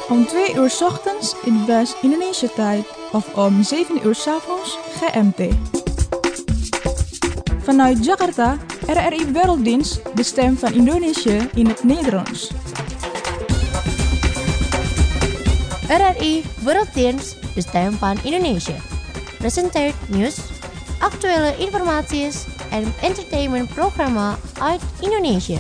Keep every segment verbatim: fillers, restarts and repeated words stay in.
Om twee uur 's ochtends in West-Indonesië-tijd of om zeven uur 's avonds G M T. Vanuit Jakarta, R R I Werelddienst, de stem van Indonesië in het Nederlands. R R I Werelddienst, de stem van Indonesië. Presenteert nieuws, actuele informatie en entertainmentprogramma uit Indonesië.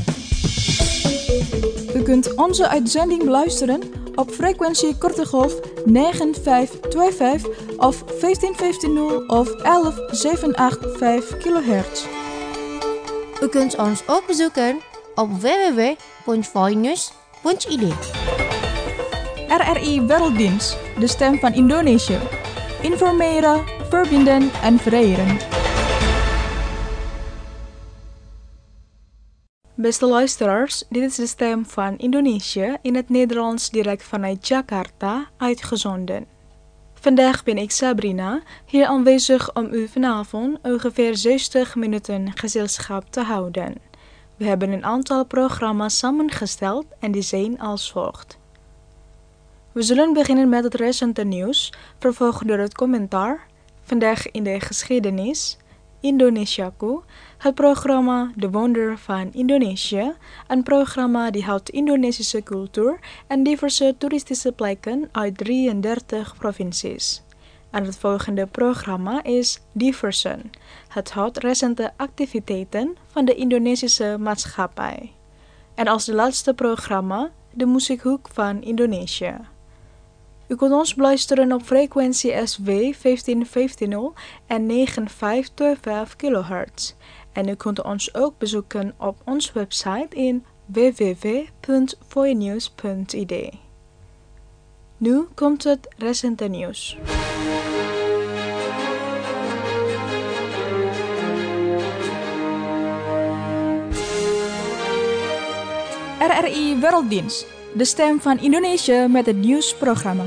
U kunt onze uitzending beluisteren op frequentie korte golf negen vijf twee vijf of vijftien vijftig of elf zevenhonderdachtenachtig kilohertz. U kunt ons ook bezoeken op w w w punt voinews punt i d. R R I Werelddienst, de stem van Indonesië. Informeren, verbinden en vereren. Beste luisteraars, dit is de stem van Indonesië in het Nederlands direct vanuit Jakarta uitgezonden. Vandaag ben ik Sabrina, hier aanwezig om u vanavond ongeveer zestig minuten gezelschap te houden. We hebben een aantal programma's samengesteld en die zijn als volgt. We zullen beginnen met het recente nieuws, vervolgd door het commentaar, vandaag in de geschiedenis, Indonesiaku, het programma De Wonder van Indonesië, een programma die houdt Indonesische cultuur en diverse toeristische plekken uit drieëndertig provincies. En het volgende programma is Diversen, het houdt recente activiteiten van de Indonesische maatschappij. En als de laatste programma, de muziekhoek van Indonesië. U kunt ons beluisteren op frequentie S W vijftien vijftig en negen vijf twee vijf kilohertz. En u kunt ons ook bezoeken op onze website in w w w punt voinews punt i d. Nu komt het recente nieuws. R R I Werelddienst, de stem van Indonesië met het nieuwsprogramma.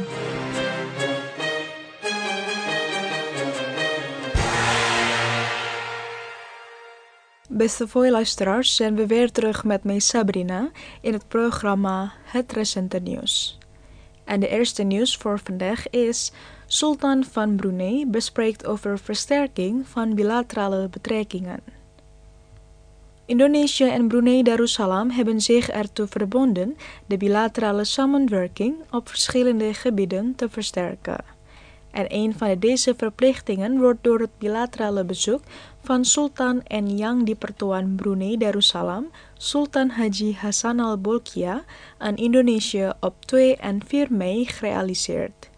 Beste luisteraars, zijn we weer terug met mij Sabrina in het programma Het Recente Nieuws. En de eerste nieuws voor vandaag is: Sultan van Brunei bespreekt over versterking van bilaterale betrekkingen. Indonesië en Brunei Darussalam hebben zich ertoe verbonden de bilaterale samenwerking op verschillende gebieden te versterken. En een van deze verplichtingen wordt door het bilaterale bezoek van Sultan en Yang di Pertuan Brunei Darussalam, Sultan Haji Hassan al-Bolkiah, aan Indonesië op twee en vier mei gerealiseerd.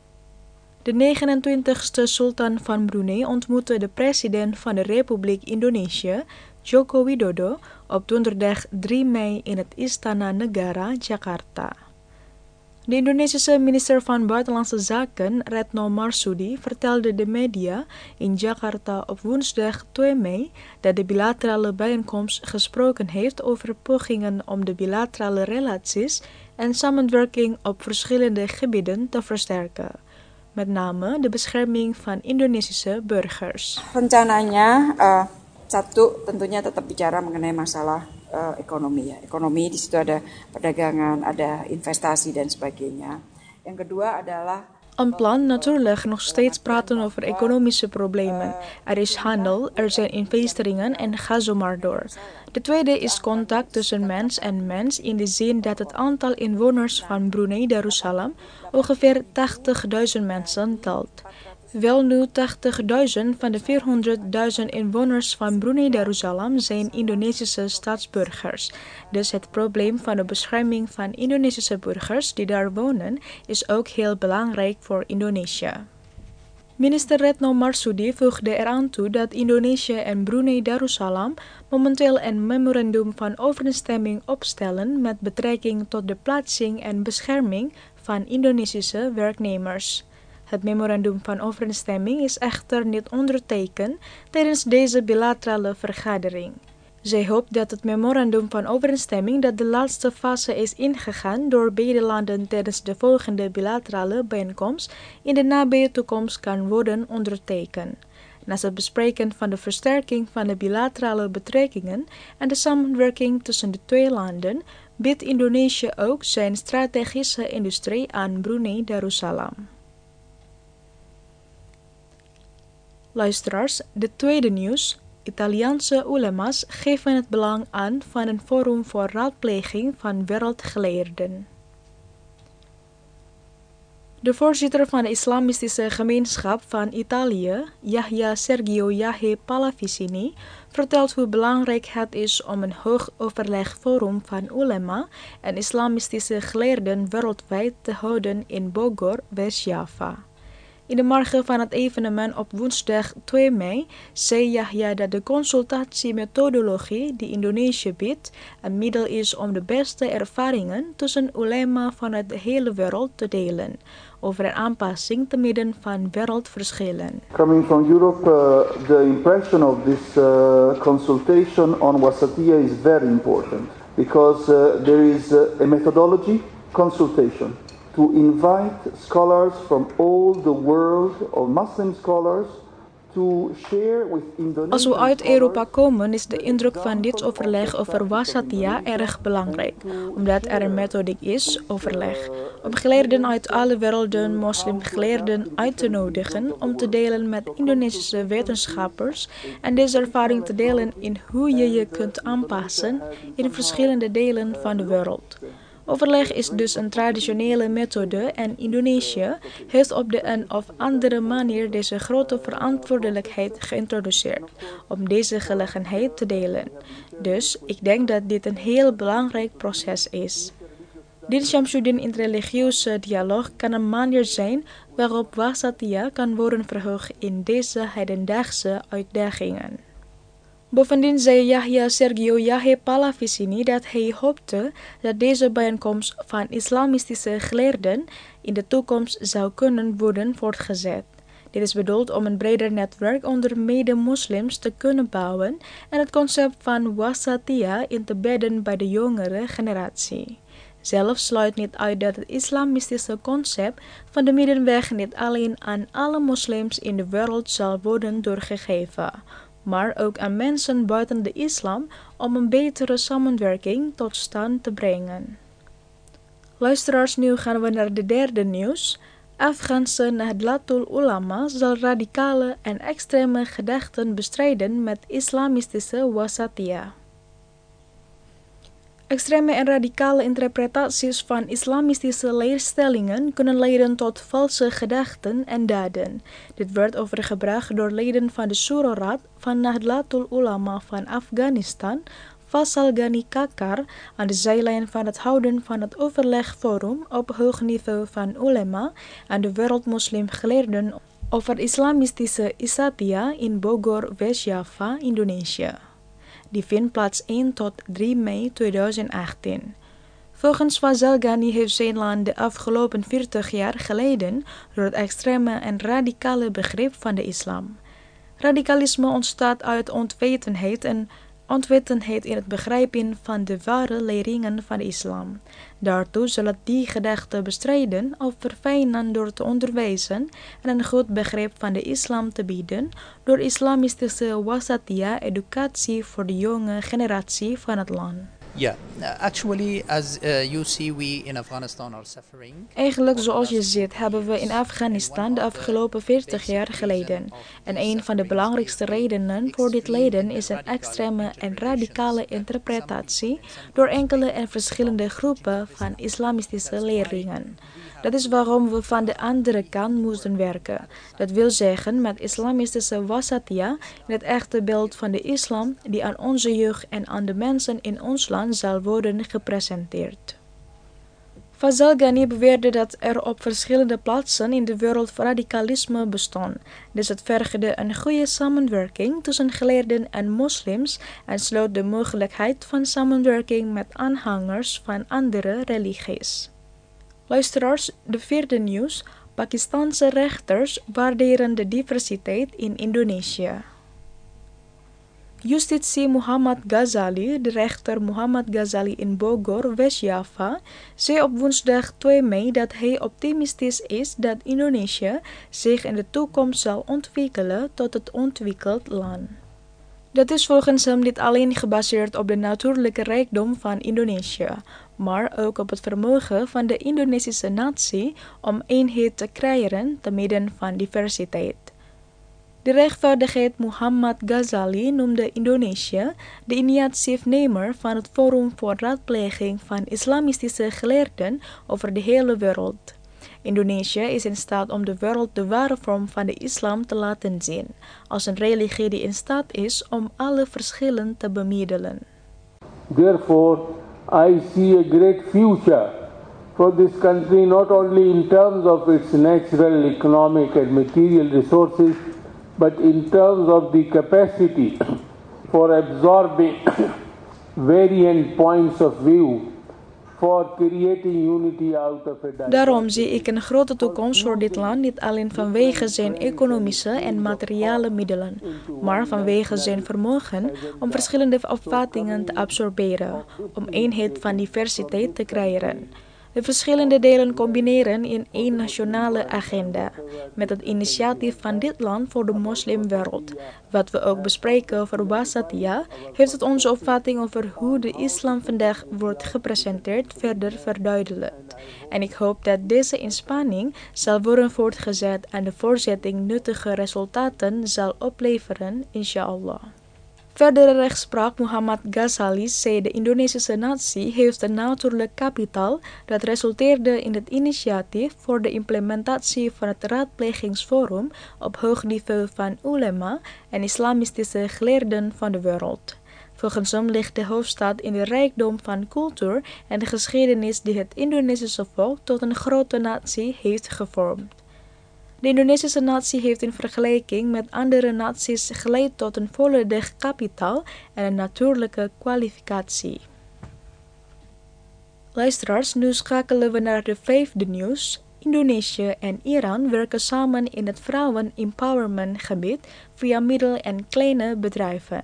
De negenentwintigste Sultan van Brunei ontmoette de president van de Republiek Indonesië, Joko Widodo, op donderdag drie mei in het Istana Negara, Jakarta. De Indonesische minister van Buitenlandse Zaken, Retno Marsudi, vertelde de media in Jakarta op woensdag twee mei dat de bilaterale bijeenkomst gesproken heeft over pogingen om de bilaterale relaties en samenwerking op verschillende gebieden te versterken. Met name de bescherming van Indonesische burgers. Rencananya, uh, satu tentunya tetap bicara mengenai masalah uh, ekonomi ya. Ekonomi di situ ada perdagangan, ada investasi dan sebagainya. Yang kedua adalah Een plan natuurlijk nog steeds praten over economische problemen. Er is handel, er zijn investeringen en ga zo maar door. De tweede is contact tussen mens en mens in de zin dat het aantal inwoners van Brunei Darussalam ongeveer tachtigduizend mensen telt. Wel nu tachtigduizend van de vierhonderdduizend inwoners van Brunei Darussalam zijn Indonesische staatsburgers. Dus het probleem van de bescherming van Indonesische burgers die daar wonen is ook heel belangrijk voor Indonesië. Minister Retno Marsudi voegde eraan toe dat Indonesië en Brunei Darussalam momenteel een memorandum van overeenstemming opstellen met betrekking tot de plaatsing en bescherming van Indonesische werknemers. Het memorandum van overeenstemming is echter niet ondertekend tijdens deze bilaterale vergadering. Zij hoopt dat het memorandum van overeenstemming dat de laatste fase is ingegaan door beide landen tijdens de volgende bilaterale bijeenkomst in de nabije toekomst kan worden ondertekend. Naast het bespreken van de versterking van de bilaterale betrekkingen en de samenwerking tussen de twee landen, biedt Indonesië ook zijn strategische industrie aan Brunei Darussalam. Luisteraars, de tweede nieuws. Italiaanse ulema's geven het belang aan van een forum voor raadpleging van wereldgeleerden. De voorzitter van de Islamistische Gemeenschap van Italië, Yahya Sergio Jahe Pallavicini, vertelt hoe belangrijk het is om een hoog overlegforum van ulema en islamistische geleerden wereldwijd te houden in Bogor, West-Java. In de marge van het evenement op woensdag twee mei zei Yahya dat de consultatiemethodologie die Indonesië biedt een middel is om de beste ervaringen tussen ulema vanuit de hele wereld te delen over een aanpassing te midden van wereldverschillen. Coming from Europe, uh, the impression of this uh, consultation on Wasatiyya is very important because uh, there is uh, a methodology consultation to invite scholars from all the world, or Muslim scholars, to share with Indonesian. Als we uit Europa komen, is de indruk van dit overleg over Wasatiyya erg belangrijk, omdat er een methodiek is, overleg, om geleerden uit alle werelden, moslimgeleerden uit te nodigen om te delen met Indonesische wetenschappers en deze ervaring te delen in hoe je je kunt aanpassen in verschillende delen van de wereld. Overleg is dus een traditionele methode en Indonesië heeft op de een of andere manier deze grote verantwoordelijkheid geïntroduceerd om deze gelegenheid te delen. Dus ik denk dat dit een heel belangrijk proces is. Din Syamsuddin in religieuze dialoog kan een manier zijn waarop Wasatiyya kan worden verhoogd in deze hedendaagse uitdagingen. Bovendien zei Yahya Sergio Jahe Pallavicini dat hij hoopte dat deze bijeenkomst van islamistische geleerden in de toekomst zou kunnen worden voortgezet. Dit is bedoeld om een breder netwerk onder mede-moslims te kunnen bouwen en het concept van Wasatiyya in te bedden bij de jongere generatie. Zelf sluit niet uit dat het islamistische concept van de middenweg niet alleen aan alle moslims in de wereld zal worden doorgegeven, maar ook aan mensen buiten de islam om een betere samenwerking tot stand te brengen. Luisteraars, nu gaan we naar de derde nieuws. Afghaanse Nahdlatul Ulama zal radicale en extreme gedachten bestrijden met islamistische Wasatiyya. Extreme en radicale interpretaties van islamistische leerstellingen kunnen leiden tot valse gedachten en daden. Dit werd overgebracht door leden van de Shura-raad van Nahdlatul Ulama van Afghanistan, Faisal Ghani Kakar, aan de zijlijn van het houden van het overlegforum op hoog niveau van ulema en de wereldmoslimgeleerden over islamistische Wasatiyya in Bogor, West-Java, Indonesië. Die vindt plaats één tot drie mei tweeduizend achttien. Volgens Faisal Ghani heeft zijn land de afgelopen veertig jaar geleden door het extreme en radicale begrip van de islam. Radicalisme ontstaat uit onwetendheid en onwetendheid in het begrijpen van de ware leringen van de islam. Daartoe zal het die gedachte bestrijden of verfijnen door te onderwijzen en een goed begrip van de islam te bieden door islamistische Wasatiyya educatie voor de jonge generatie van het land. Yeah, actually, as uh, you see, we in Afghanistan are suffering. Eigenlijk, zoals je ziet, hebben we in Afghanistan de afgelopen veertig jaar geleden. En een van de belangrijkste redenen voor dit lijden is een extreme en radicale interpretatie door enkele en verschillende groepen van islamistische leerlingen. Dat is waarom we van de andere kant moesten werken. Dat wil zeggen met islamistische Wasatiyya in het echte beeld van de islam die aan onze jeugd en aan de mensen in ons land zal worden gepresenteerd. Faisal Ghani beweerde dat er op verschillende plaatsen in de wereld radicalisme bestond. Dus het vergde een goede samenwerking tussen geleerden en moslims en sloot de mogelijkheid van samenwerking met aanhangers van andere religies. Luisteraars, de vierde nieuws. Pakistanse rechters waarderen de diversiteit in Indonesië. Justitie Muhammad Ghazali, de rechter Muhammad Ghazali in Bogor, West-Java, zei op woensdag twee mei dat hij optimistisch is dat Indonesië zich in de toekomst zal ontwikkelen tot het ontwikkeld land. Dat is volgens hem niet alleen gebaseerd op de natuurlijke rijkdom van Indonesië, maar ook op het vermogen van de Indonesische natie om eenheid te creëren te midden van diversiteit. De rechtvaardigheid Muhammad Ghazali noemde Indonesië de initiatiefnemer van het Forum voor Raadpleging van Islamistische Geleerden over de hele wereld. Indonesië is in staat om de wereld de ware vorm van de islam te laten zien, als een religie die in staat is om alle verschillen te bemiddelen. Therefore, I see a great future for this country, not only in terms of its natural, economic and material resources, but in terms of the capacity for absorbing variant points of view, for creating unity out of a diverse. Daarom zie ik een grote toekomst voor dit land, niet alleen vanwege zijn economische en materiële middelen, maar vanwege zijn vermogen om verschillende opvattingen te absorberen, om eenheid van diversiteit te creëren. De verschillende delen combineren in één nationale agenda, met het initiatief van dit land voor de moslimwereld. Wat we ook bespreken over Wasatiyah, heeft het onze opvatting over hoe de islam vandaag wordt gepresenteerd verder verduidelijkt. En ik hoop dat deze inspanning zal worden voortgezet en de voortzetting nuttige resultaten zal opleveren, inshallah. Verdere rechtspraak Muhammad Ghazali zei de Indonesische natie heeft een natuurlijk kapitaal dat resulteerde in het initiatief voor de implementatie van het raadplegingsforum op hoog niveau van ulema en islamistische geleerden van de wereld. Volgens hem ligt de hoofdstad in de rijkdom van cultuur en de geschiedenis die het Indonesische volk tot een grote natie heeft gevormd. De Indonesische natie heeft in vergelijking met andere naties geleid tot een volledig kapitaal en een natuurlijke kwalificatie. Luisteraars, nu schakelen we naar de vijfde nieuws. Indonesië en Iran werken samen in het vrouwen-empowerment gebied via middel- en kleine bedrijven.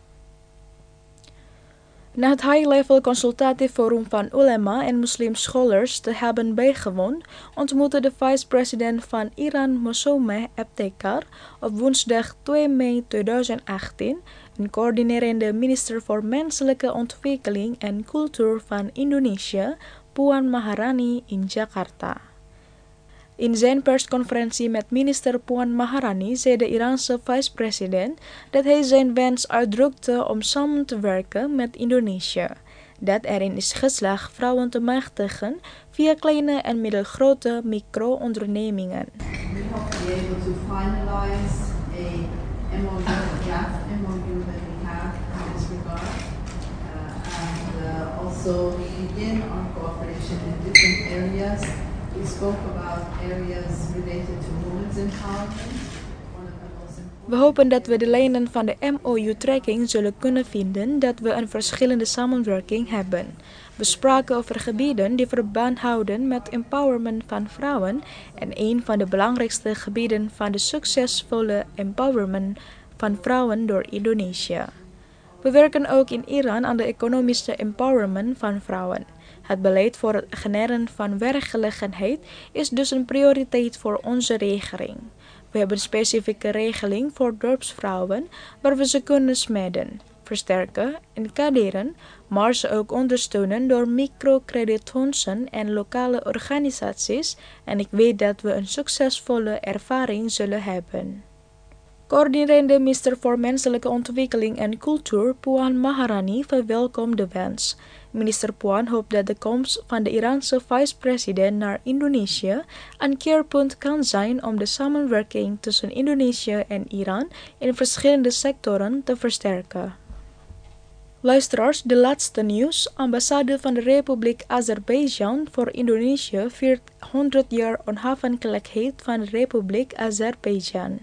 Na het high-level consultative forum van ulema en moslimscholars te hebben bijgewoond, ontmoette de vice-president van Iran Mossoumeh Ebtekar op woensdag twee mei tweeduizend achttien een coördinerende minister voor Menselijke Ontwikkeling en Cultuur van Indonesië, Puan Maharani, in Jakarta. In zijn persconferentie met minister Puan Maharani zei de Iraanse vice-president dat hij zijn wens uitdrukte om samen te werken met Indonesië, dat erin is geslaagd vrouwen te machtigen via kleine en middelgrote micro-ondernemingen. We hope to be able to finalize a M O U, a draft M O U that we have in this regard, uh, and uh, also begin our cooperation in different areas. We spoke about areas related to women's empowerment. We hopen dat we de lijnen van de M O U-trekking zullen kunnen vinden dat we een verschillende samenwerking hebben. We spraken over gebieden die verband houden met empowerment van vrouwen en een van de belangrijkste gebieden van de succesvolle empowerment van vrouwen door Indonesië. We werken ook in Iran aan de economische empowerment van vrouwen. Het beleid voor het genereren van werkgelegenheid is dus een prioriteit voor onze regering. We hebben een specifieke regeling voor dorpsvrouwen waar we ze kunnen smeden, versterken en kaderen, maar ze ook ondersteunen door microcreditfondsen en lokale organisaties en ik weet dat we een succesvolle ervaring zullen hebben. Coördinerende minister voor Menselijke Ontwikkeling en Cultuur, Puan Maharani, verwelkomt de wens. Minister Puan hoopt dat de komst van de Iraanse vice-president naar Indonesië een keerpunt kan zijn om de samenwerking tussen Indonesië en Iran in verschillende sectoren te versterken. Luisteraars, de laatste nieuws. Ambassade van de Republiek Azerbeidzjan voor Indonesië viert honderd jaar onafhankelijkheid van de Republiek Azerbeidzjan.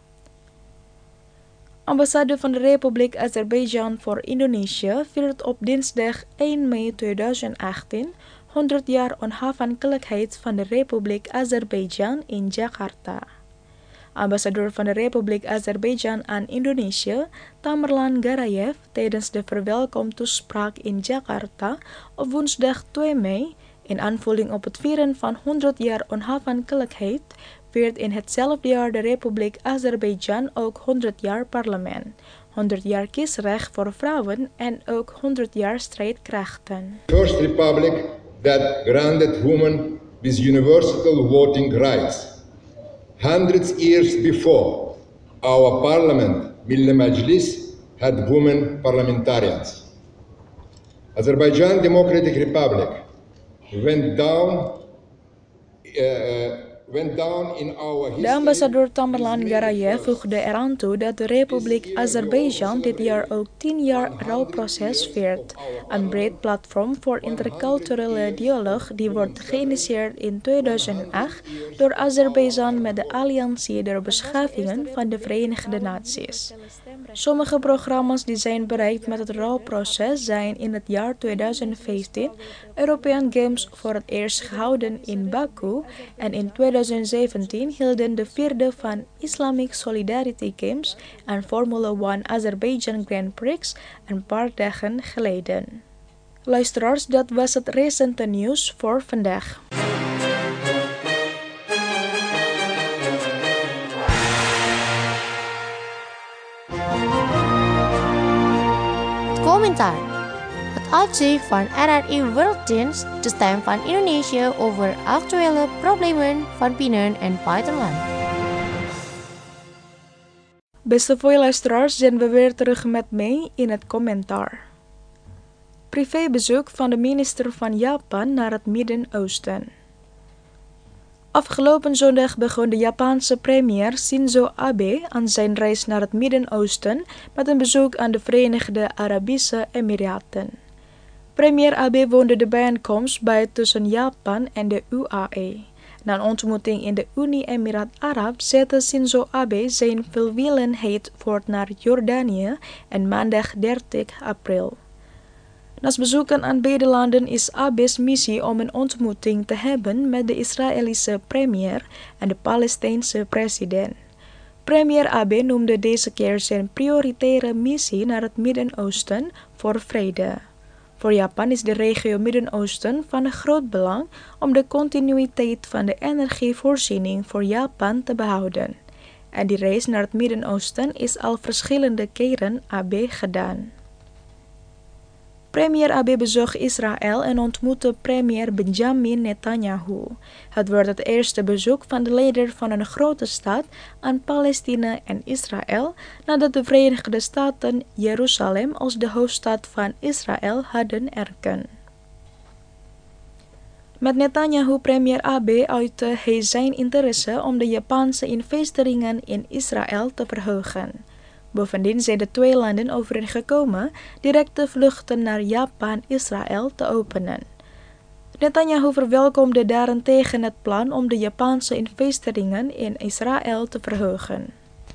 Ambassade van de Republiek Azerbeidzjan voor Indonesië viert op dinsdag één mei tweeduizend achttien honderd jaar onafhankelijkheid van de Republiek Azerbeidzjan in Jakarta. Ambassadeur van de Republiek Azerbeidzjan aan Indonesië, Tamerlan Garayev, tijdens de verwelkomtoespraak in Jakarta op woensdag twee mei, in aanvulling op het vieren van honderd jaar onafhankelijkheid, viert in hetzelfde jaar de Republiek Azerbeidzjan ook honderd jaar parlement, honderd jaar kiesrecht voor vrouwen en ook honderd jaar strijdkrachten. First republic that granted women with universal voting rights. Hundreds years before, our parliament, Milli Majlis, had women parliamentarians. Azerbaijan Democratic Republic went down, uh, went down in our history. De ambassadeur Tamerlan Garayev voegde eraan toe dat de Republiek Azerbeidzjan dit jaar ook tien jaar rouwproces viert. Een breed platform voor interculturele dialoog die wordt geïnitieerd in tweeduizend acht door Azerbeidzjan met de Alliantie der Beschavingen van de Verenigde Naties. Sommige programma's die zijn bereikt met het rouwproces zijn in het jaar tweeduizend vijftien European Games voor het eerst gehouden in Baku en in tweeduizend zeventien hielden de vierde van Islamic Solidarity Games en Formula één Azerbeidzjan Grand Prix een paar dagen geleden. Luisteraars, dat was het recente nieuws voor vandaag. Commentaar. Het uitzicht van R R I Werelddienst, de stem van Indonesië over actuele problemen van binnen- en buitenland. Beste luisteraars, zijn we weer terug met mij in het commentaar. Privébezoek van de minister van Japan naar het Midden-Oosten. Afgelopen zondag begon de Japanse premier Shinzo Abe aan zijn reis naar het Midden-Oosten met een bezoek aan de Verenigde Arabische Emiraten. Premier Abe woonde de bijeenkomst bij tussen Japan en de U A E. Na een ontmoeting in de Unie Emirat Arab zette Shinzo Abe zijn welwillendheid voort naar Jordanië en maandag dertig april. Naast bezoeken aan beide landen is Abe's missie om een ontmoeting te hebben met de Israëlische premier en de Palestijnse president. Premier Abe noemde deze keer zijn prioritaire missie naar het Midden-Oosten voor vrede. Voor Japan is de regio Midden-Oosten van groot belang om de continuïteit van de energievoorziening voor Japan te behouden. En die reis naar het Midden-Oosten is al verschillende keren Abe gedaan. Premier Abe bezocht Israël en ontmoette premier Benjamin Netanyahu. Het wordt het eerste bezoek van de leider van een grote staat aan Palestina en Israël nadat de Verenigde Staten Jeruzalem als de hoofdstad van Israël hadden erkend. Met Netanyahu premier Abe uitte hij zijn interesse om de Japanse investeringen in Israël te verhogen. Bovendien zijn de twee landen overeengekomen directe vluchten naar Japan-Israël te openen. Netanyahu verwelkomde daarentegen het plan om de Japanse investeringen in Israël te verhogen.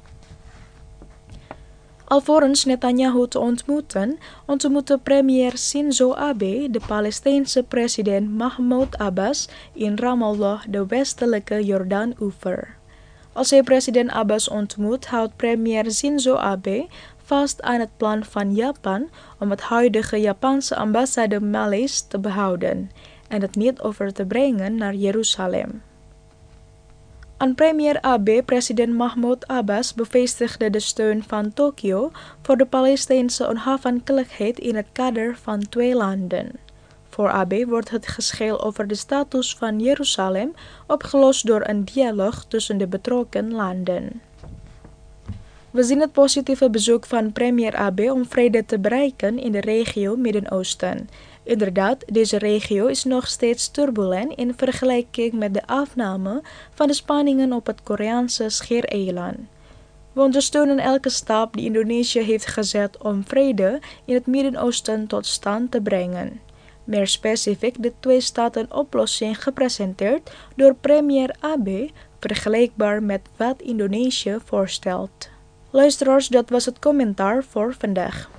Alvorens Netanyahu te ontmoeten, ontmoette premier Shinzo Abe de Palestijnse president Mahmoud Abbas in Ramallah, de westelijke Jordaan-oever. Als hij president Abbas ontmoet, houdt premier Shinzo Abe vast aan het plan van Japan om het huidige Japanse ambassade Maleis te behouden en het niet over te brengen naar Jeruzalem. Aan premier Abe, president Mahmoud Abbas bevestigde de steun van Tokio voor de Palestijnse onafhankelijkheid in het kader van twee landen. Voor Abe wordt het geschil over de status van Jeruzalem opgelost door een dialoog tussen de betrokken landen. We zien het positieve bezoek van premier Abe om vrede te bereiken in de regio Midden-Oosten. Inderdaad, deze regio is nog steeds turbulent in vergelijking met de afname van de spanningen op het Koreaanse Schiereiland. We ondersteunen elke stap die Indonesië heeft gezet om vrede in het Midden-Oosten tot stand te brengen. Meer specifiek de twee-staten-oplossing gepresenteerd door premier Abe, vergelijkbaar met wat Indonesië voorstelt. Luisteraars, dat was het commentaar voor vandaag.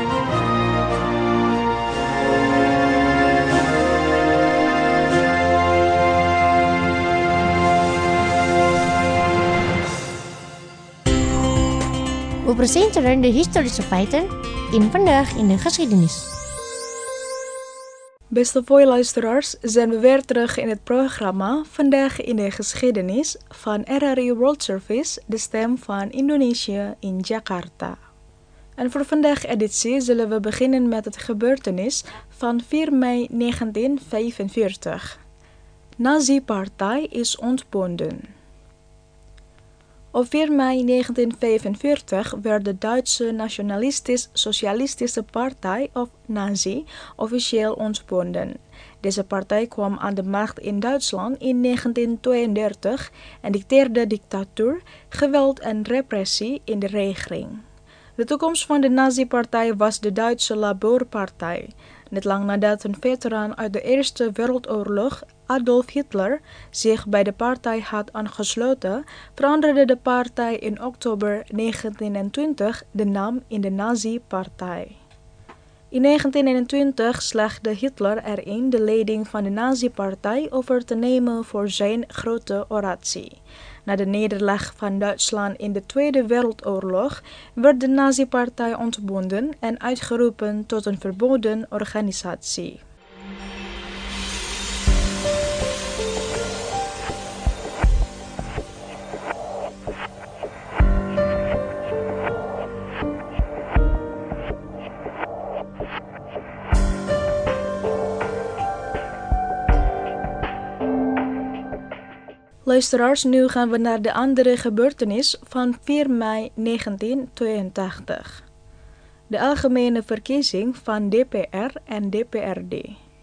We presenteren de historische feiten in Vandaag in de Geschiedenis. Beste luisteraars, zijn we weer terug in het programma Vandaag in de Geschiedenis van R R I World Service, de stem van Indonesië in Jakarta. En voor vandaag editie zullen we beginnen met het gebeurtenis van vier mei negentien vijfenveertig. Nazi-partij is ontbonden. Op vier mei negentien vijfenveertig werd de Duitse Nationalistisch-Socialistische Partij, of Nazi, officieel ontbonden. Deze partij kwam aan de macht in Duitsland in negentien tweeëndertig en dicteerde dictatuur, geweld en repressie in de regering. De toekomst van de Nazi-partij was de Duitse Labourpartij. Niet lang nadat een veteraan uit de Eerste Wereldoorlog, Adolf Hitler, zich bij de partij had aangesloten, veranderde de partij in oktober negentien eenentwintig de naam in de Nazi-partij. In negentien eenentwintig slaagde Hitler erin de leiding van de Nazi-partij over te nemen voor zijn grote oratie. Na de nederlaag van Duitsland in de Tweede Wereldoorlog werd de Nazi-partij ontbonden en uitgeroepen tot een verboden organisatie. Luisteraars, nu gaan we naar de andere gebeurtenis van vier mei negentien tweeëntachtig. De algemene verkiezing van D P R en D P R D.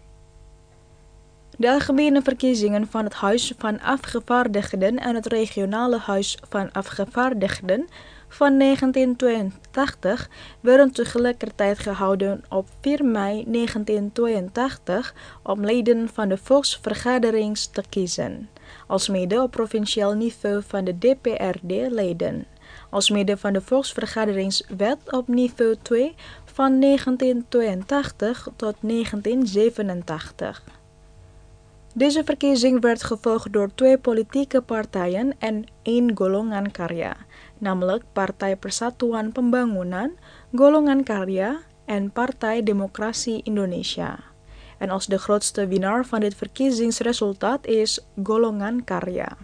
De algemene verkiezingen van het Huis van Afgevaardigden en het regionale Huis van Afgevaardigden van negentien tweeëntachtig werden tegelijkertijd gehouden op vier mei negentien tweeëntachtig om leden van de volksvergadering te kiezen, alsmede op provinciaal niveau van de D P R D-leden, alsmede van de volksvergaderingswet op niveau twee van negentien tweeëntachtig tot negentien zevenentachtig. Deze verkiezing werd gevolgd door twee politieke partijen en één golongan karya, namelijk Partai Persatuan Pembangunan, Golongan Karya en Partai Demokrasi Indonesia. En als de grootste winnaar van dit verkiezingsresultaat is Golongan Karya.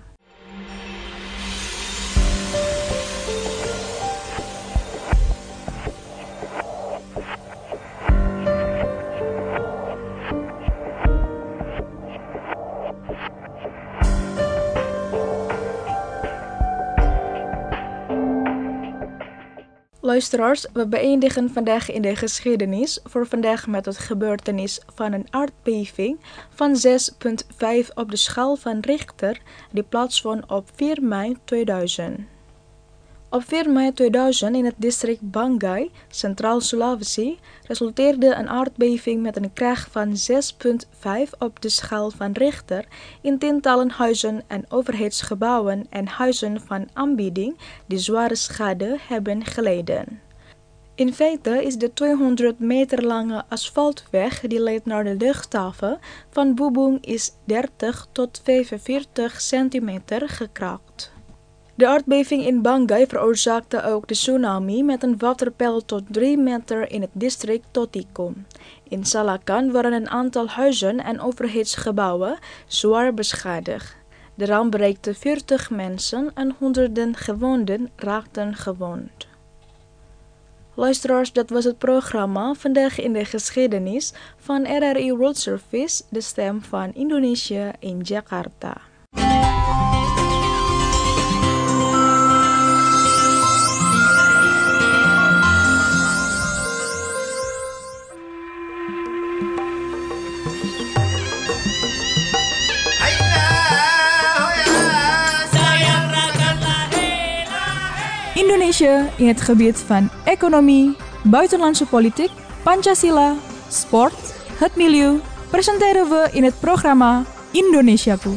Luisteraars, we beëindigen vandaag in de geschiedenis voor vandaag met het gebeurtenis van een aardbeving van zes komma vijf op de schaal van Richter die plaatsvond op vier mei tweeduizend. Op vier mei tweeduizend in het district Banggai, Centraal Sulawesi, resulteerde een aardbeving met een kracht van zes komma vijf op de schaal van Richter in tientallen huizen en overheidsgebouwen en huizen van aanbieding die zware schade hebben geleden. In feite is de tweehonderd meter lange asfaltweg die leidt naar de luchthaven van Bubung is dertig tot vijfenveertig centimeter gekraakt. De aardbeving in Banggai veroorzaakte ook de tsunami met een waterpeil tot drie meter in het district Totikum. In Salakan waren een aantal huizen en overheidsgebouwen zwaar beschadigd. De ramp bereikte veertig mensen en honderden gewonden raakten gewond. Luisteraars, dat was het programma Vandaag in de Geschiedenis van R R I World Service, de stem van Indonesië in Jakarta. Indonesia in het gebied van economie, buitenlandse politiek, Pancasila, sport, het milieu, presenteren we in het programma Indonesiaku.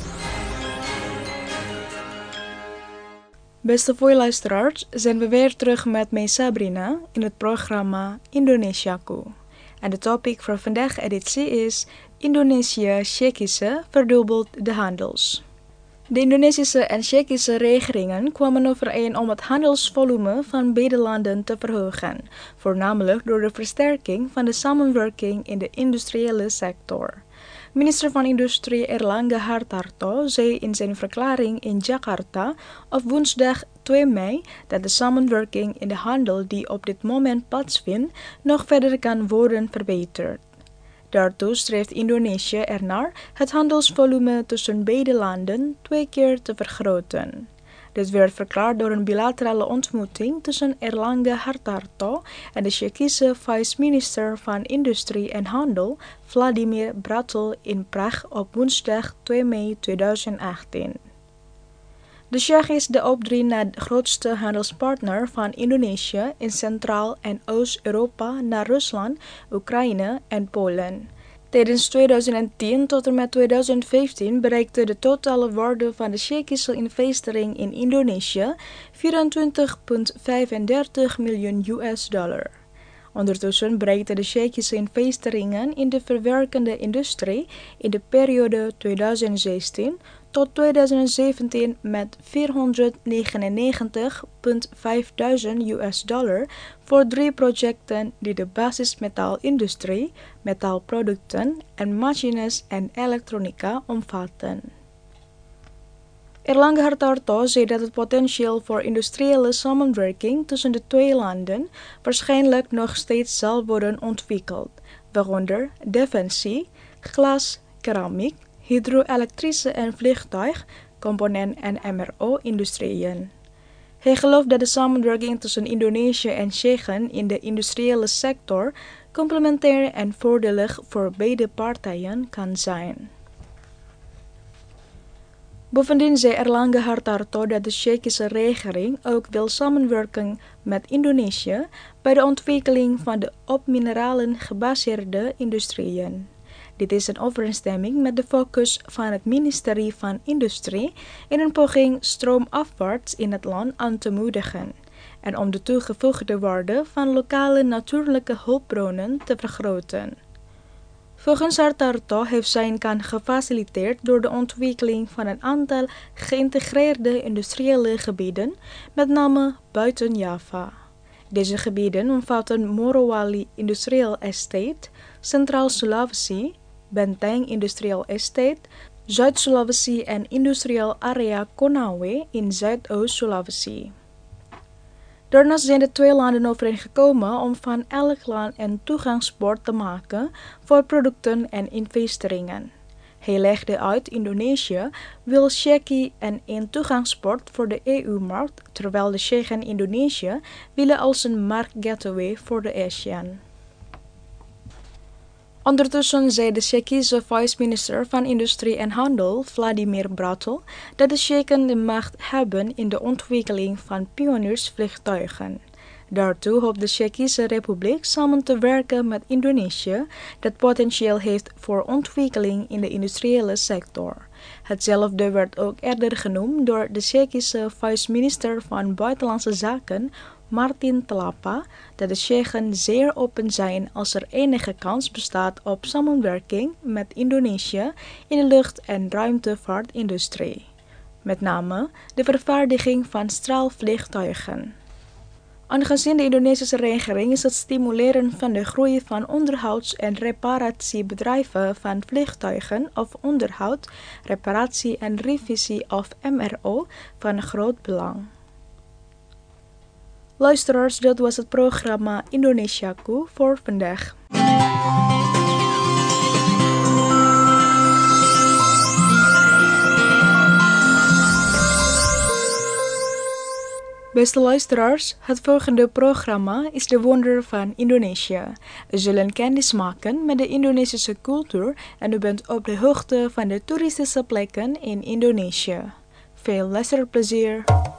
Beste voorluisteraars, zijn we weer terug met mij Sabrina in het programma Indonesiaku. En de topic voor vandaag editie is Indonesië-Tsjechische verdubbelt de handels. De Indonesische en Tsjechische regeringen kwamen overeen om het handelsvolume van beide landen te verhogen, voornamelijk door de versterking van de samenwerking in de industriële sector. Minister van Industrie Erlangga Hartarto zei in zijn verklaring in Jakarta op woensdag twee mei dat de samenwerking in de handel die op dit moment plaatsvindt nog verder kan worden verbeterd. Daartoe streeft Indonesië ernaar het handelsvolume tussen beide landen twee keer te vergroten. Dit werd verklaard door een bilaterale ontmoeting tussen Erlangga Hartarto en de Tsjechische vice-minister van Industrie en Handel Vladimir Bratil in Praag op woensdag twee mei tweeduizend achttien. De Tsjech is de op drie na grootste handelspartner van Indonesië in Centraal- en Oost-Europa na Rusland, Oekraïne en Polen. Tijdens tweeduizend tien tot en met tweeduizend vijftien bereikte de totale waarde van de Tsjechische investering in Indonesië vierentwintig komma vijfendertig miljoen U S dollar. Ondertussen bereikten de Tsjechische investeringen in de verwerkende industrie in de periode tweeduizend zestien tot tweeduizend zeventien met vierhonderdnegenennegentig komma vijfduizend U S dollar voor drie projecten die de basismetaalindustrie, metaalproducten en machines en elektronica omvatten. Erlangga Hartarto zei dat het potentieel voor industriële samenwerking tussen de twee landen waarschijnlijk nog steeds zal worden ontwikkeld, waaronder defensie, glas, keramiek, hydro-elektrische en vliegtuig, component- en M R O-industrieën. Hij gelooft dat de samenwerking tussen Indonesië en Tsjechen in de industriële sector complementair en voordelig voor beide partijen kan zijn. Bovendien zei Erlangga Hartarto dat de Tsjechische regering ook wil samenwerken met Indonesië bij de ontwikkeling van de op mineralen gebaseerde industrieën. Dit is een overeenstemming met de focus van het ministerie van Industrie in een poging stroomafwaarts in het land aan te moedigen en om de toegevoegde waarde van lokale natuurlijke hulpbronnen te vergroten. Volgens Hartarto heeft zijn kant gefaciliteerd door de ontwikkeling van een aantal geïntegreerde industriële gebieden, met name buiten Java. Deze gebieden omvatten Morowali Industrial Estate, Centraal Sulawesi, Benteng Industrial Estate, Zuid-Sulawesi en Industrial Area Konawe in Zuidoost-Sulawesi. Daarnaast zijn de twee landen overeengekomen om van elk land een toegangspoort te maken voor producten en investeringen. Hij legde uit Indonesië wil Tsjechië en een toegangspoort voor de E U-markt, terwijl de Tsjechen Indonesië willen als een marktgateway voor de ASEAN. Ondertussen zei de Tsjechische vice-minister van Industrie en Handel, Vladimir Bratil, dat de Tsjechen de macht hebben in de ontwikkeling van pioniersvliegtuigen. Daartoe hoopt de Tsjechische Republiek samen te werken met Indonesië, dat potentieel heeft voor ontwikkeling in de industriële sector. Hetzelfde werd ook eerder genoemd door de Tsjechische vice-minister van Buitenlandse Zaken, Martin Tlapa, dat de Tsjechen zeer open zijn als er enige kans bestaat op samenwerking met Indonesië in de lucht- en ruimtevaartindustrie, met name de vervaardiging van straalvliegtuigen. Aangezien de Indonesische regering is het stimuleren van de groei van onderhouds- en reparatiebedrijven van vliegtuigen of onderhoud, reparatie en revisie of M R O van groot belang. Luisteraars, dat was het programma Indonesiaku voor vandaag. Beste luisteraars, het volgende programma is de Wonder van Indonesië. We zullen kennis maken met de Indonesische cultuur en u bent op de hoogte van de toeristische plekken in Indonesië. Veel luisterplezier!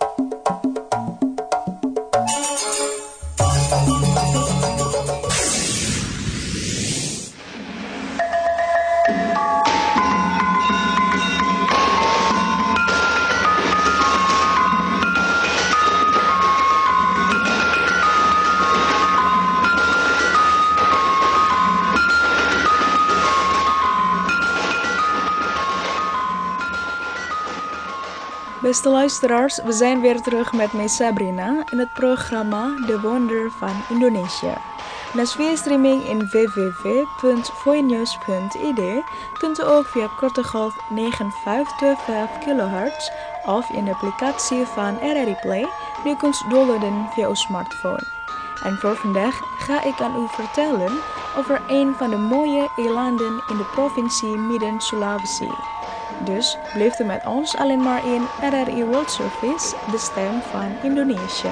Beste luisteraars, we zijn weer terug met mij Sabrina in het programma De Wonder van Indonesië. Naast via streaming in w w w punt voinews punt i d kunt u ook via korte golf negen vijf twee vijf kilohertz of in de applicatie van R R I Play die u kunt downloaden via uw smartphone. En voor vandaag ga ik aan u vertellen over een van de mooie eilanden in de provincie Midden-Sulawesi. Dus blijft u met ons alleen maar in R R I World Service, de stem van Indonesië.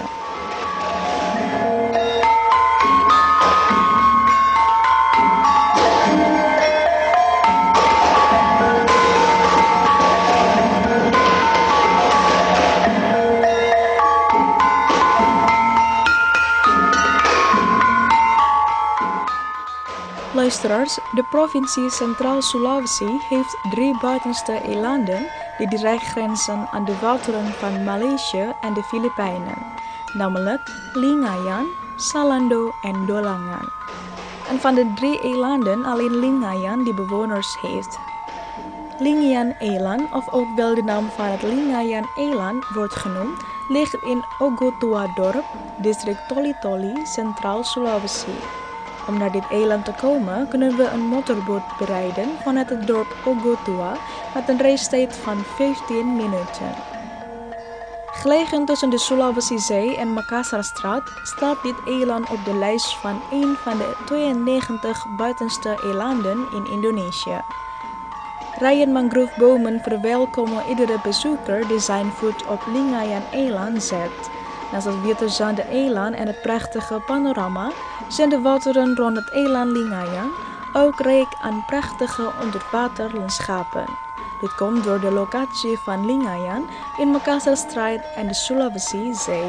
Luisteraars, de provincie Centraal Sulawesi heeft drie buitenste eilanden die direct grenzen aan de wateren van Maleisië en de Filipijnen, namelijk Lingayan, Salando en Dolangan. En van de drie eilanden alleen Lingayan die bewoners heeft. Lingayan-eiland, of ook wel de naam van het Lingayan-eiland wordt genoemd, ligt in Ogotua-dorp, district Toli-Toli, Centraal Sulawesi. Om naar dit eiland te komen kunnen we een motorboot berijden vanuit het dorp Ogotua met een reistijd van vijftien minuten. Gelegen tussen de Sulawesi-zee en Makassarstraat staat dit eiland op de lijst van een van de tweeënnegentig buitenste eilanden in Indonesië. Rijen mangrovebomen verwelkomen iedere bezoeker die zijn voet op Lingayan-eiland zet. Naast het witte zanden eiland en het prachtige panorama zijn de wateren rond het eiland Lingayan ook rijk aan prachtige onderwaterlandschappen. Dit komt door de locatie van Lingayan in Makassarstraat en de Sulawesi-zee.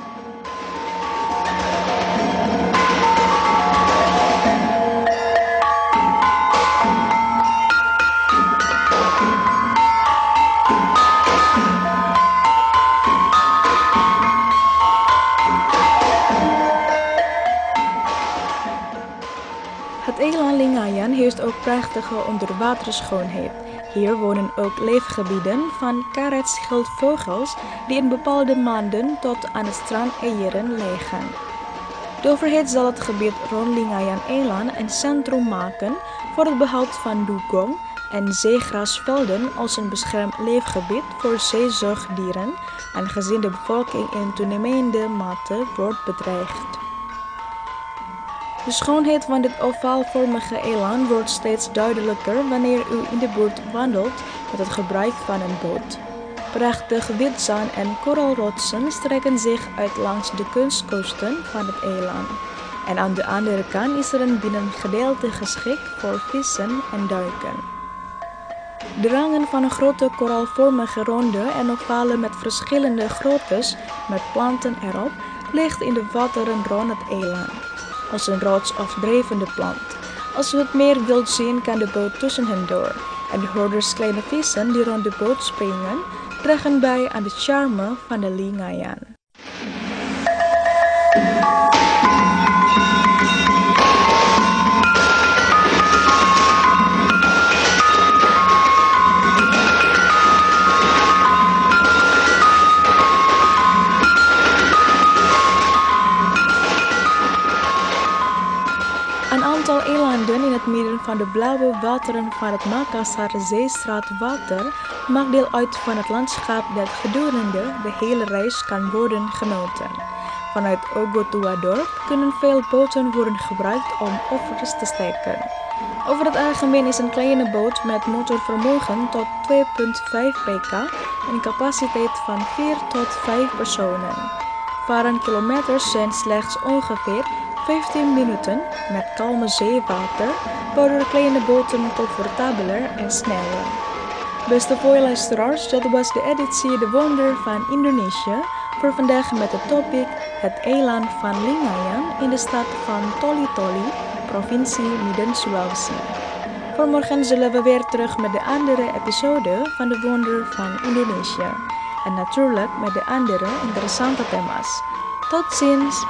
Het eiland Lingayan heeft ook prachtige onderwaterschoonheid. Hier wonen ook leefgebieden van karetschildvogels die in bepaalde maanden tot aan het strand eieren leggen. De overheid zal het gebied rond Lingayan-eiland een centrum maken voor het behoud van dugong en zeegrasvelden als een beschermd leefgebied voor zeezoogdieren, aangezien de bevolking in toenemende mate wordt bedreigd. De schoonheid van dit ovaalvormige eiland wordt steeds duidelijker wanneer u in de buurt wandelt met het gebruik van een boot. Prachtig wit zand en koralrotsen strekken zich uit langs de kustkosten van het eiland. En aan de andere kant is er een binnengedeelte geschikt voor vissen en duiken. De rangen van een grote koralvormige ronde en ovalen met verschillende groottes met planten erop ligt in de wateren rond het eiland. Als een rots of drijvende plant. Als u het meer wilt zien, kan de boot tussen hen door. En de hoorders kleine vissen die rond de boot springen, dragen bij aan de charme van de Lingayan. Een aantal eilanden in het midden van de blauwe wateren van het Makassar-zeestraatwater maakt deel uit van het landschap dat gedurende de hele reis kan worden genoten. Vanuit Ogotua-dorp kunnen veel boten worden gebruikt om offers te steken. Over het algemeen is een kleine boot met motorvermogen tot twee komma vijf pk en een capaciteit van vier tot vijf personen. Varen kilometers zijn slechts ongeveer vijftien minuten met kalme zeewater, waardoor kleine boten comfortabeler en sneller. Beste luisteraars, dat was de editie De Wonder van Indonesië voor vandaag met het topic het eiland van Lingayan in de stad van Toli-Toli, provincie Midden-Sulawesi. Voor morgen zullen we weer terug met de andere episode van De Wonder van Indonesië. En natuurlijk met de andere interessante thema's. Tot ziens!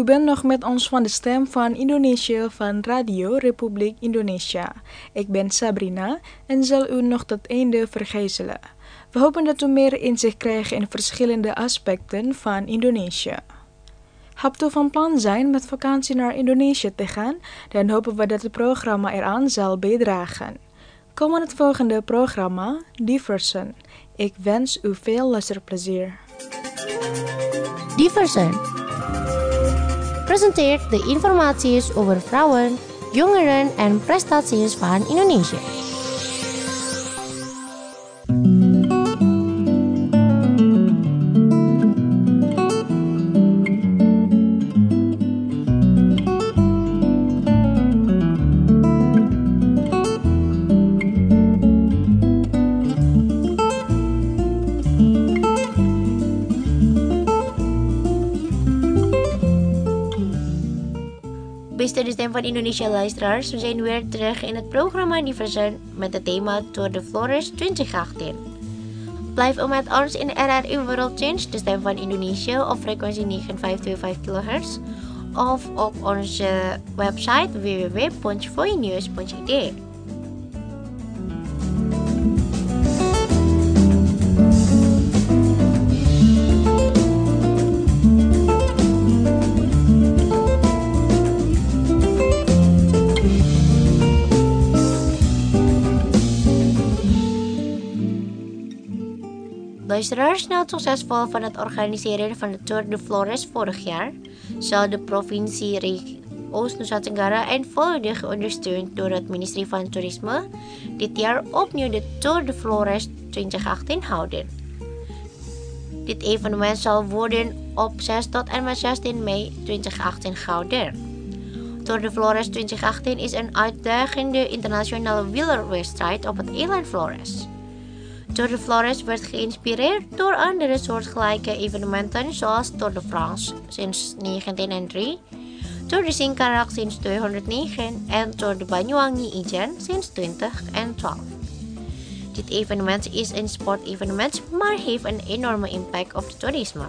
U bent nog met ons van de Stem van Indonesië van Radio Republiek Indonesia. Ik ben Sabrina en zal u nog tot het einde vergezellen. We hopen dat u meer inzicht krijgt in verschillende aspecten van Indonesië. Hebt u van plan zijn met vakantie naar Indonesië te gaan, dan hopen we dat het programma eraan zal bijdragen. Kom aan het volgende programma, Diversen. Ik wens u veel luisterplezier. Diversen presenteert de informaties over vrouwen, jongeren en prestaties van Indonesië. Beste de Stem van Indonesia luisteraars, we zijn weer terug in het programma Diversen met het thema Tour de Flores twintig achttien. Blijf u met ons in R R U World Change, de Stem van Indonesië, op frequentie negen vijf twee vijf kilohertz of op onze website w w w punt voinews punt i d. Luisteraars, na het succesvol van het organiseren van de Tour de Flores vorig jaar, zal de provincie Oost-Nusa Tenggara en volledig ondersteund door het ministerie van Toerisme dit jaar opnieuw de Tour de Flores twintig achttien houden. Dit evenement zal worden op zes tot en met zestien mei twintig achttien gehouden. Tour de Flores twintig achttien is een uitdagende internationale wielerwedstrijd op het eiland Flores. Tour de Flores werd geïnspireerd door andere soortgelijke evenementen zoals Tour de France sinds negentien nul drie, Tour de Singkarak sinds tweehonderdnegen en Tour de Banyuwangi Ijen sinds twintig twaalf. Dit evenement is een sportevenement, maar heeft een enorme impact op het toerisme.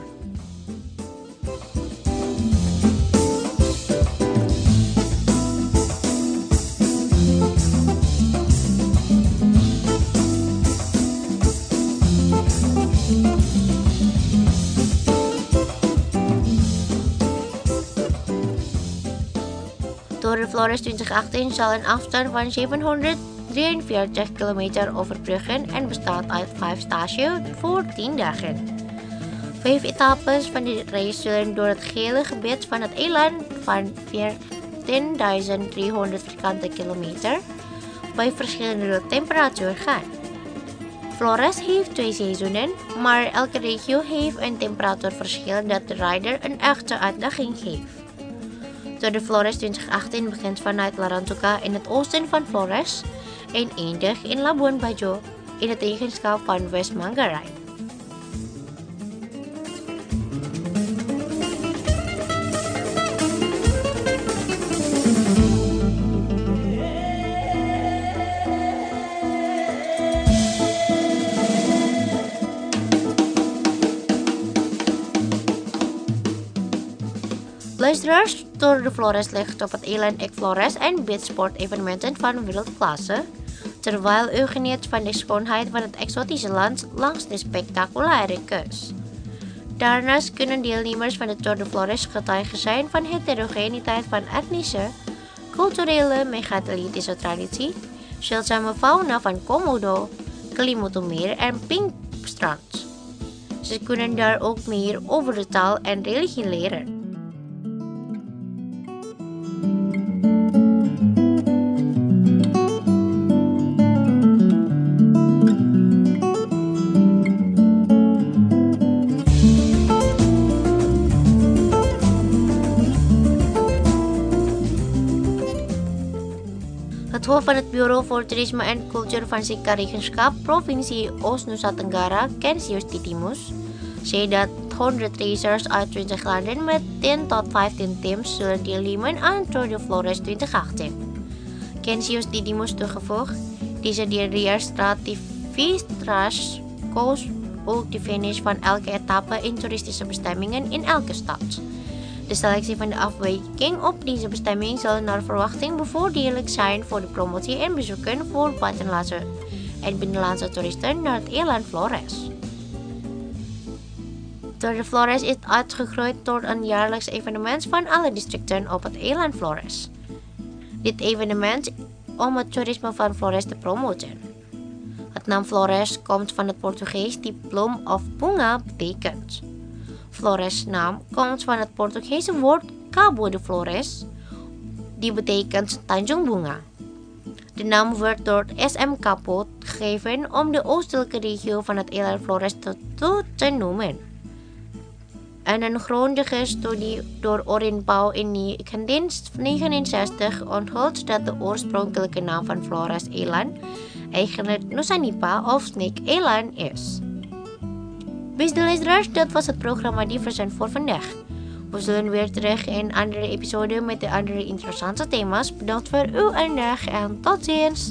Tour de Flores twintig achttien zal een afstand van zevenhonderddrieënveertig kilometer overbruggen en bestaat uit vijf stages voor tien dagen. Vijf etappes van de race zullen door het gehele gebied van het eiland van veertienduizend driehonderd vierkante kilometer bij verschillende temperaturen gaan. Flores heeft twee seizoenen, maar elke regio heeft een temperatuurverschil dat de rijder een echte uitdaging geeft. Tour de Flores twintig achttien begint vanuit Larantuka in het oosten van Flores en eindigt in Labuan Bajo in het eigenschap van West Manggarai. Luisteraars, Tour de Flores ligt op het eiland Ek Flores en biedt sportevenementen van wereldklasse, terwijl u geniet van de schoonheid van het exotische land langs de spectaculaire kust. Daarnaast kunnen deelnemers van de Tour de Flores getuigen zijn van heterogeniteit van etnische, culturele, megathelitische traditie, zeldzame fauna van Komodo, Kelimutu-meer en Pinkstrand. Ze kunnen daar ook meer over de taal en religie leren. Het hoofd van het Bureau voor Toerisme en Cultuur van Singkaregenschap, provincie Oost-Nusa Tenggara, Kensius Titimus, zei dat honderd racers uit twintig landen met tien tot vijftien teams zullen deelnemen aan Tour de Flores twintig achttien. Kensius Titimus toegevoegd, deze derde stratificatie koos ook de finish van elke etappe in toeristische bestemmingen in elke stad. De selectie van de afwijking op deze bestemming zal naar verwachting bevoordelig zijn voor de promotie en bezoeken voor buitenlandse en binnenlandse toeristen naar het eiland Flores. Tour de Flores is uitgegroeid tot een jaarlijks evenement van alle districten op het eiland Flores. Dit evenement om het toerisme van Flores te promoten. Het naam Flores komt van het Portugees die bloem of bunga betekent. Flores naam komt van het Portugese woord Cabo de Flores, die betekent Tanjung Bunga. De naam werd door S M Capo gegeven om de oostelijke regio van het eiland Flores te, te, te noemen. En een grondige studie door Orin Pau in negentien negenenzestig onthult dat de oorspronkelijke naam van Flores eiland eigenlijk Nusa Nipa of Snake Island is. Beste luisteraars, dat was het programma Diversen voor vandaag. We zullen weer terug in een andere episode met de andere interessante thema's. Bedankt voor uw aandacht en tot ziens!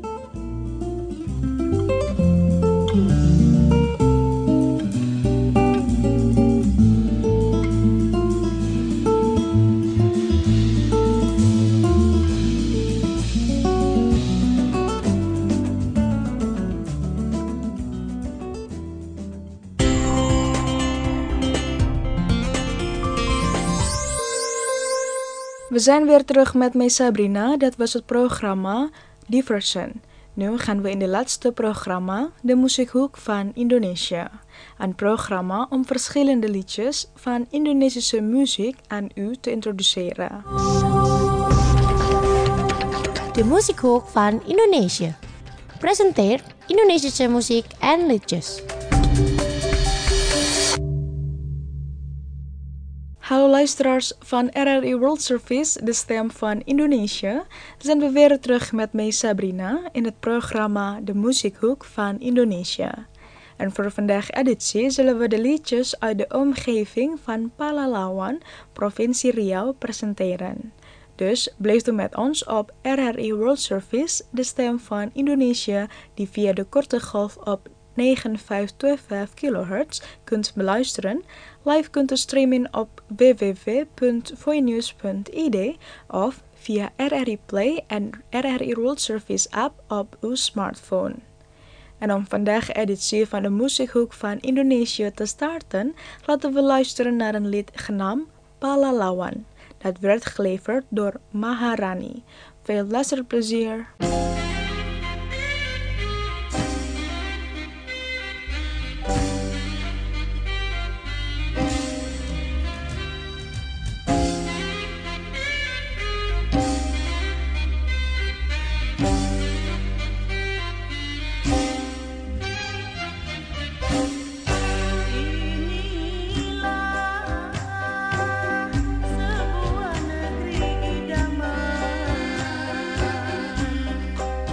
We zijn weer terug met mij Sabrina, dat was het programma Diversen. Nu gaan we in de laatste programma, de muziekhoek van Indonesië. Een programma om verschillende liedjes van Indonesische muziek aan u te introduceren. De muziekhoek van Indonesië. Presenteer Indonesische muziek en liedjes. Hallo luisteraars van R R I World Service, de stem van Indonesië. Zijn we weer terug met mij Sabrina in het programma De Muziekhoek van Indonesië. En voor vandaag editie zullen we de liedjes uit de omgeving van Palalawan, provincie Riau, presenteren. Dus blijf u met ons op R R I World Service, de stem van Indonesië, die via de korte golf op negen vijf twee vijf kilohertz kunt beluisteren. Live kunt u streamen op w w w punt voinews punt i d of via R R I Play en R R I World Service app op uw smartphone. En om vandaag editie van de muziekhoek van Indonesië te starten, laten we luisteren naar een lied genaamd Palalawan. Dat werd geleverd door Maharani. Veel luisterplezier! Sebuah negeri idaman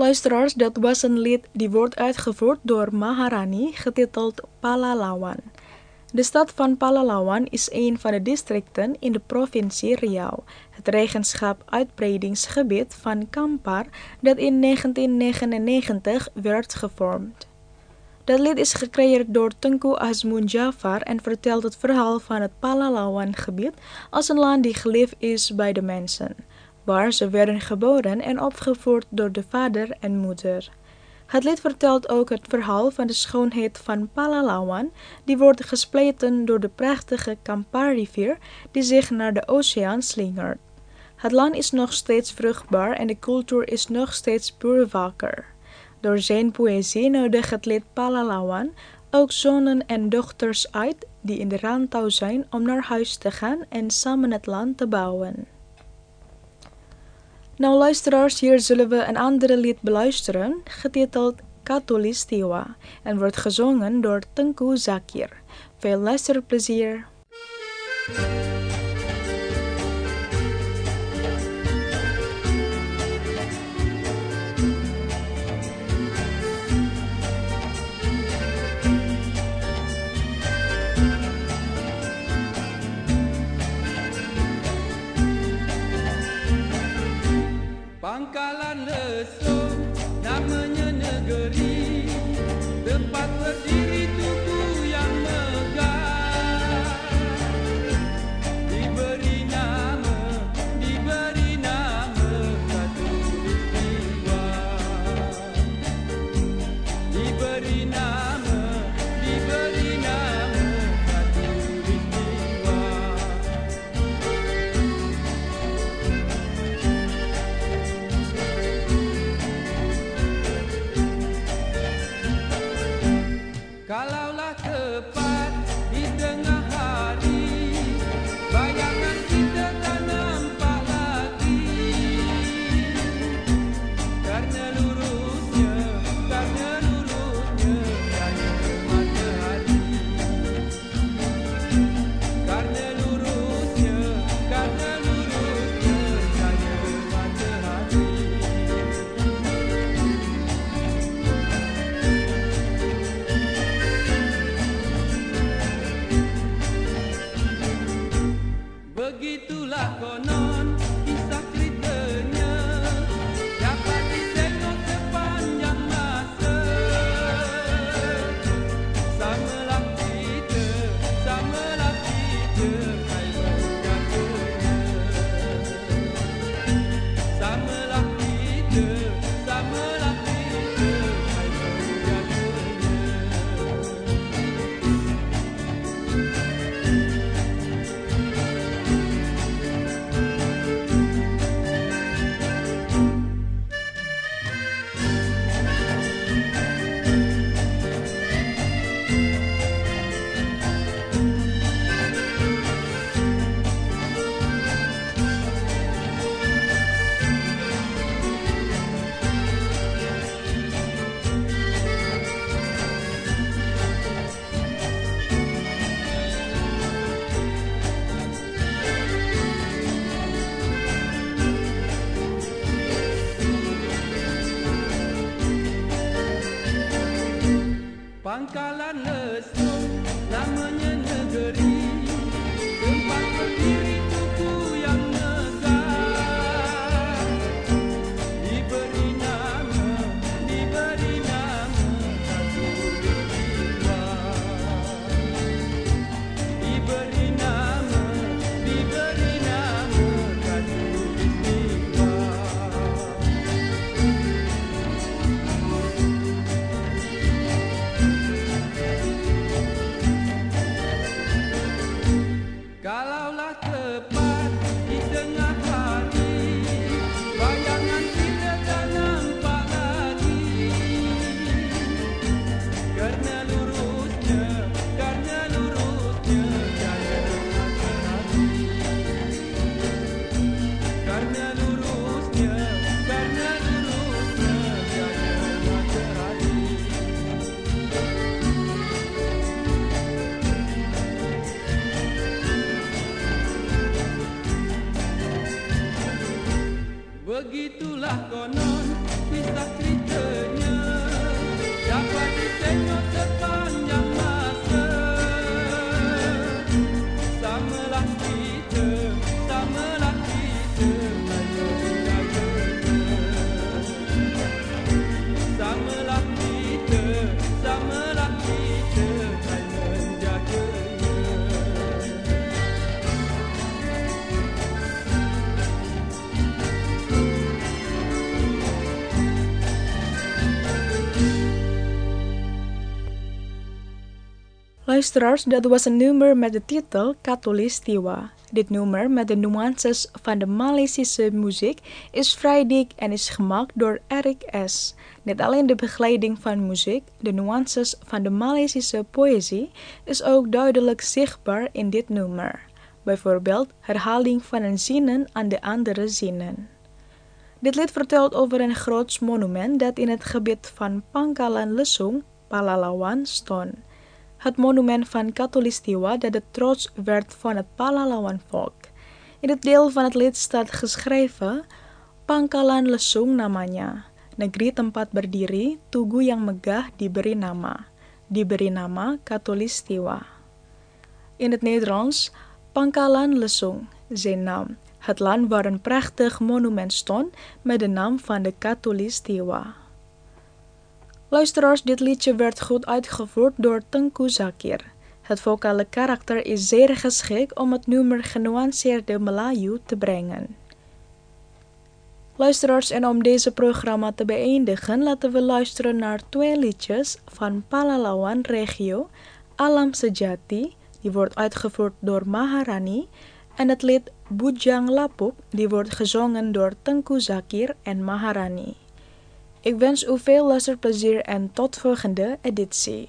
Luisteraars, dat was een lied die wordt uitgevoerd door Maharani, getiteld Palalawan. De stad van Palalawan is een van de districten in de provincie Riau, het regenschap-uitbreidingsgebied van Kampar dat in negentien negenennegentig werd gevormd. Dat lied is gecreëerd door Tengku Azmun Jafar en vertelt het verhaal van het Palalawan-gebied als een land die geliefd is bij de mensen, waar ze werden geboren en opgevoed door de vader en moeder. Het lied vertelt ook het verhaal van de schoonheid van Palalawan, die wordt gespleten door de prachtige Kampar-rivier die zich naar de oceaan slingert. Het land is nog steeds vruchtbaar en de cultuur is nog steeds puur wakker. Door zijn poëzie nodigt het lied Palalawan ook zonen en dochters uit die in de rantau zijn om naar huis te gaan en samen het land te bouwen. Nou luisteraars, hier zullen we een andere lied beluisteren, getiteld Khatulistiwa, en wordt gezongen door Tengku Zakir. Veel luisterplezier! Pangkalan Lesung, namanya negeri, tempat berdiri tugu yang megah. Diberi nama, diberi nama Khatulistiwa. Diberi nama, diberi nama Khatulistiwa. Kalaulah tepat di tengah hari, bayangan kita tak nampak lagi. Karena lurusnya, karena lurusnya cahaya matahari. Karena lurusnya, karena lurusnya cahaya matahari. Begitulah konon kisah ceritanya, dapat ditengok sepanjang masa. Samalah kita, samalah kita, hai berjaganya. Samalah kita, samalah kita, hai berjaganya. Pangkalan Lesung, namanya negeri, tempat berdiri tugu yang megah. Diberi nama, diberi nama Khatulistiwa. Diberi nama, diberi nama Khatulistiwa. Kalaulah tepat di tengah hari, bayangan kita tak nampak lagi. Karena lurusnya, karena lurusnya cahaya matahari. Karena lurusnya, karena lurusnya cahaya matahari. Begitulah konon kisah ceritanya dapat ditengok sepanjang masa. Samalah kita, samalah kita hanya menjaganya. Samalah kita, samalah kita hanya menjaganya. Luisteraars, dat was een nummer met de titel Khatulistiwa. Dit nummer met de nuances van de Maleisische muziek is vrij dik en is gemaakt door Eric S. Niet alleen de begeleiding van muziek, de nuances van de Maleisische poëzie is ook duidelijk zichtbaar in dit nummer. Bijvoorbeeld herhaling van een zinnen aan de andere zinnen. Dit lied vertelt over een groots monument dat in het gebied van Pangkalan Lesung, Palalawan, stond. Het monument van Khatulistiwa dat de trots werd van het Palalawan volk. In het deel van het lied staat geschreven, Pangkalan Lesung namanya, negeri tempat berdiri, tugu yang megah diberi nama, diberi nama Khatulistiwa. In het Nederlands, Pangkalan Lesung, zijn naam, het land waar een prachtig monument stond met de naam van de Khatulistiwa. Luisteraars, dit liedje werd goed uitgevoerd door Tengku Zakir. Het vocale karakter is zeer geschikt om het nummer genuanceerde Melayu te brengen. Luisteraars, en om deze programma te beëindigen, laten we luisteren naar twee liedjes van Palalawan regio, Alam Sejati, die wordt uitgevoerd door Maharani, en het lied Bujang Lapuk, die wordt gezongen door Tengku Zakir en Maharani. Ik wens u veel luisterplezier en tot volgende editie.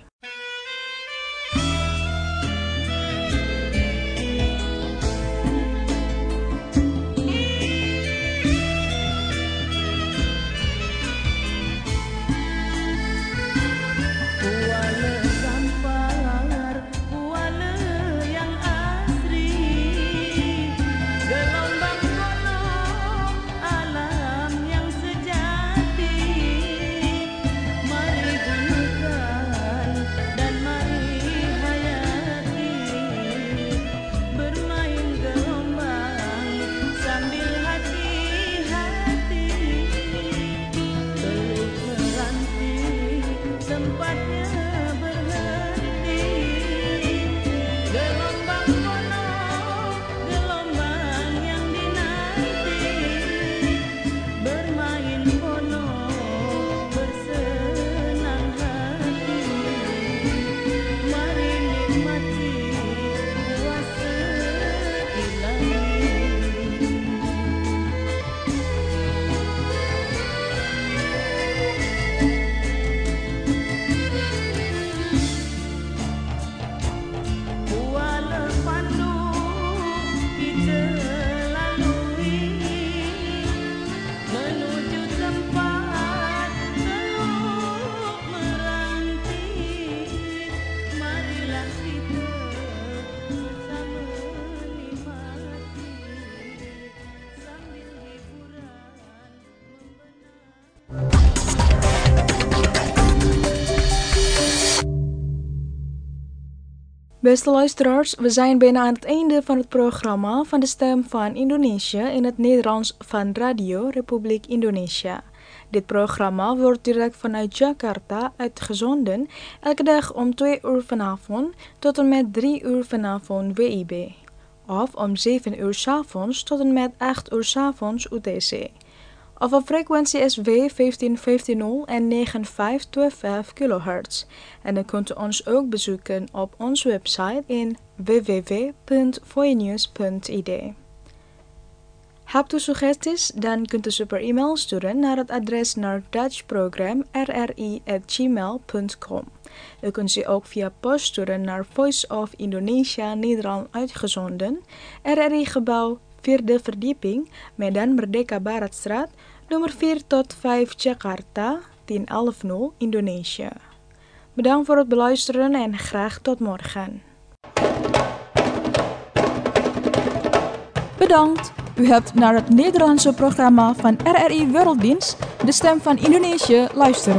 Beste luisteraars, we zijn bijna aan het einde van het programma van de Stem van Indonesië in het Nederlands van Radio Republiek Indonesia. Dit programma wordt direct vanuit Jakarta uitgezonden, elke dag om twee uur vanavond tot en met drie uur vanavond W I B. Of om zeven uur 's avonds tot en met acht uur 's avonds U T C. Of op frequentie S W vijftien vijftien en negen vijf twee vijf kilohertz. En dan kunt u ons ook bezoeken op onze website in w w w punt voinews punt i d. Hebt u suggesties? Dan kunt u ze per e-mail sturen naar het adres naar dutchprogram r r i at gmail punt com. U kunt ze ook via post sturen naar Voice of Indonesia Nederland uitgezonden, R R I gebouw vierde verdieping, Medan Merdeka Baratstraat, nummer vier tot vijf Jakarta, tien elf nul Indonesië. Bedankt voor het beluisteren en graag tot morgen. Bedankt! U hebt naar het Nederlandse programma van R R I Werelddienst de stem van Indonesië, luisteren.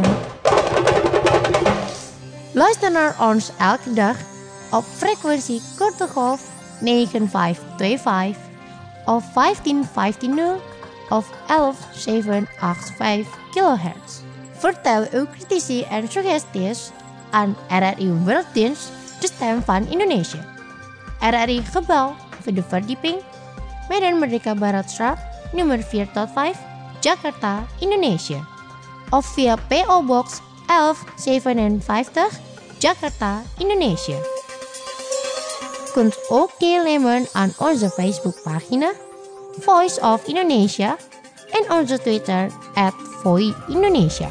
Luister naar ons elke dag op frequentie korte golf negen vijf twee vijf of vijftien vijftien of elf zeven acht vijf kilohertz. Vertel uw critici en suggesties aan R R I Werelddienst, de stem van Indonesië. R R I Gebouw, Vierde Verdieping, Medan Merdeka Baratstraat, nummer vier tot vijf, Jakarta, Indonesië. Of via P O Box elf zevenenvijftig, Jakarta, Indonesië. Kunt ook deelnemen aan onze Facebookpagina Voice of Indonesia en onze Twitter at Voi Indonesia.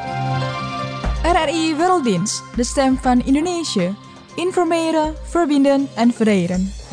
R R I Werelddienst, de stem van Indonesië. Informeren, verbinden en verreden.